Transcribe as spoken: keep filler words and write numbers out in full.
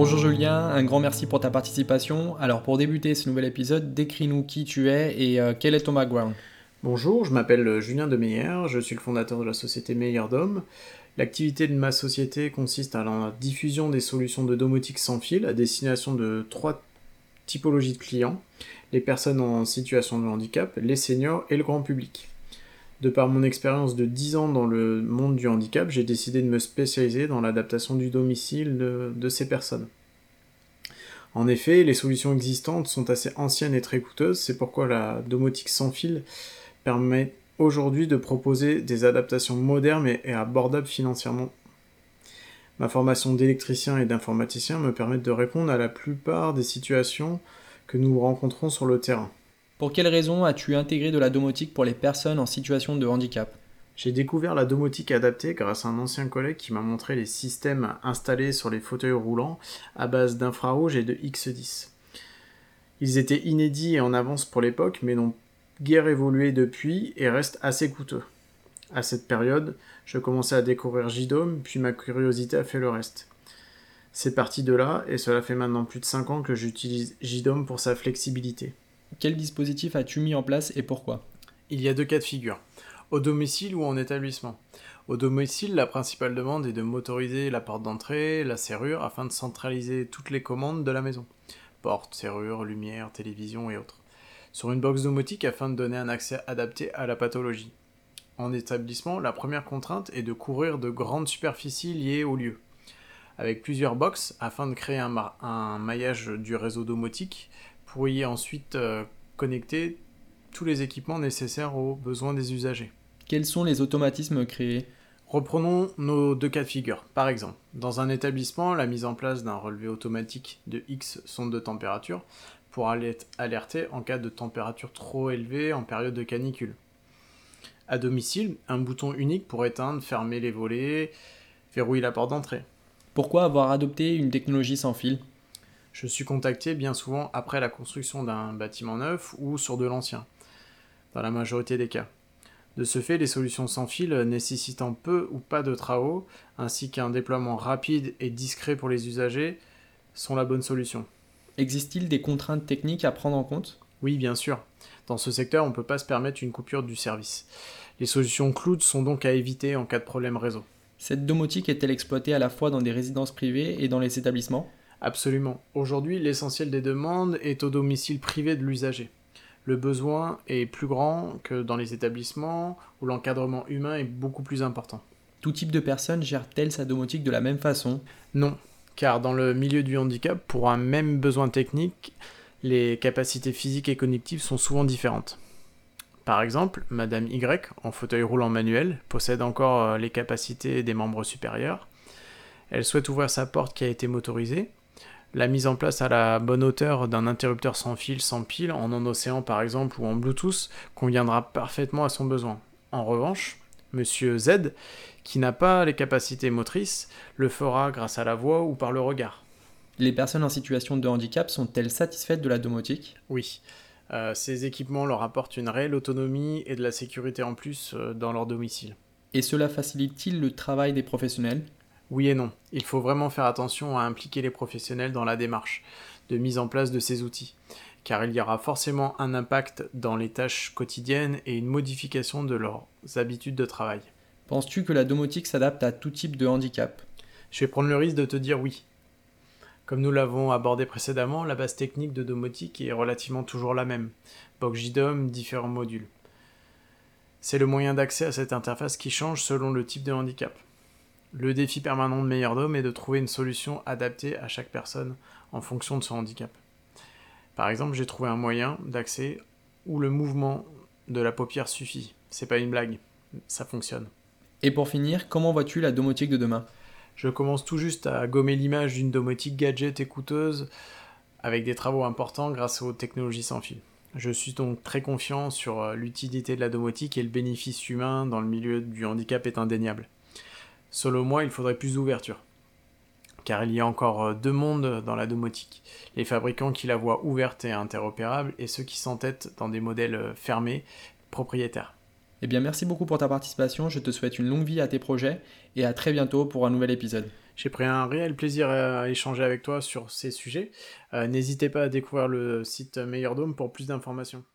Bonjour Julien, un grand merci pour ta participation. Alors pour débuter ce nouvel épisode, décris-nous qui tu es et euh, quel est ton background. Bonjour, je m'appelle Julien Demeyer, je suis le fondateur de la société Meilleur-Dom. L'activité de ma société consiste à la diffusion des solutions de domotique sans fil à destination de trois typologies de clients, les personnes en situation de handicap, les seniors et le grand public. De par mon expérience de dix ans dans le monde du handicap, j'ai décidé de me spécialiser dans l'adaptation du domicile de, de ces personnes. En effet, les solutions existantes sont assez anciennes et très coûteuses, c'est pourquoi la domotique sans fil permet aujourd'hui de proposer des adaptations modernes et abordables financièrement. Ma formation d'électricien et d'informaticien me permet de répondre à la plupart des situations que nous rencontrons sur le terrain. Pour quelles raisons as-tu intégré de la domotique pour les personnes en situation de handicap? J'ai découvert la domotique adaptée grâce à un ancien collègue qui m'a montré les systèmes installés sur les fauteuils roulants à base d'infrarouge et de X dix. Ils étaient inédits et en avance pour l'époque, mais n'ont guère évolué depuis et restent assez coûteux. À cette période, je commençais à découvrir J DOM, puis ma curiosité a fait le reste. C'est parti de là, et cela fait maintenant plus de cinq ans que j'utilise J DOM pour sa flexibilité. Quel dispositif as-tu mis en place et pourquoi? Il y a deux cas de figure, au domicile ou en établissement. Au domicile, la principale demande est de motoriser la porte d'entrée, la serrure, afin de centraliser toutes les commandes de la maison. Porte, serrure, lumière, télévision et autres. Sur une box domotique afin de donner un accès adapté à la pathologie. En établissement, la première contrainte est de couvrir de grandes superficies liées au lieu. Avec plusieurs boxes afin de créer un, ma- un maillage du réseau domotique pour y ensuite euh, connecter tous les équipements nécessaires aux besoins des usagers. Quels sont les automatismes créés? Reprenons nos deux cas de figure. Par exemple, dans un établissement, la mise en place d'un relevé automatique de X sonde de température pour alerter en cas de température trop élevée en période de canicule. À domicile, un bouton unique pour éteindre, fermer les volets, verrouiller la porte d'entrée. Pourquoi avoir adopté une technologie sans fil? Je suis contacté bien souvent après la construction d'un bâtiment neuf ou sur de l'ancien, dans la majorité des cas. De ce fait, les solutions sans fil nécessitant peu ou pas de travaux, ainsi qu'un déploiement rapide et discret pour les usagers, sont la bonne solution. Existe-t-il des contraintes techniques à prendre en compte? Oui, bien sûr. Dans ce secteur, on ne peut pas se permettre une coupure du service. Les solutions cloud sont donc à éviter en cas de problème réseau. Cette domotique est-elle exploitée à la fois dans des résidences privées et dans les établissements? Absolument. Aujourd'hui, l'essentiel des demandes est au domicile privé de l'usager. Le besoin est plus grand que dans les établissements où l'encadrement humain est beaucoup plus important. Tout type de personne gère-t-elle sa domotique de la même façon? Non, car dans le milieu du handicap, pour un même besoin technique, les capacités physiques et cognitives sont souvent différentes. Par exemple, Madame Y, en fauteuil roulant manuel, possède encore les capacités des membres supérieurs. Elle souhaite ouvrir sa porte qui a été motorisée. La mise en place à la bonne hauteur d'un interrupteur sans fil, sans pile, en non-océan par exemple, ou en Bluetooth, conviendra parfaitement à son besoin. En revanche, Monsieur Z, qui n'a pas les capacités motrices, le fera grâce à la voix ou par le regard. Les personnes en situation de handicap sont-elles satisfaites de la domotique? Oui, euh, ces équipements leur apportent une réelle autonomie et de la sécurité en plus euh, dans leur domicile. Et cela facilite-t-il le travail des professionnels? Oui et non. Il faut vraiment faire attention à impliquer les professionnels dans la démarche de mise en place de ces outils, car il y aura forcément un impact dans les tâches quotidiennes et une modification de leurs habitudes de travail. Penses-tu que la domotique s'adapte à tout type de handicap? Je vais prendre le risque de te dire oui. Comme nous l'avons abordé précédemment, la base technique de domotique est relativement toujours la même. Box J DOM, différents modules. C'est le moyen d'accès à cette interface qui change selon le type de handicap. Le défi permanent de Meilleur-Dom est de trouver une solution adaptée à chaque personne en fonction de son handicap. Par exemple, j'ai trouvé un moyen d'accès où le mouvement de la paupière suffit. C'est pas une blague, ça fonctionne. Et pour finir, comment vois-tu la domotique de demain? Je commence tout juste à gommer l'image d'une domotique gadget et coûteuse avec des travaux importants grâce aux technologies sans fil. Je suis donc très confiant sur l'utilité de la domotique et le bénéfice humain dans le milieu du handicap est indéniable. Selon moi, il faudrait plus d'ouverture, car il y a encore deux mondes dans la domotique. Les fabricants qui la voient ouverte et interopérable, et ceux qui s'entêtent dans des modèles fermés, propriétaires. Eh bien, merci beaucoup pour ta participation, je te souhaite une longue vie à tes projets et à très bientôt pour un nouvel épisode. J'ai pris un réel plaisir à échanger avec toi sur ces sujets. Euh, n'hésitez pas à découvrir le site Meilleur Dôme pour plus d'informations.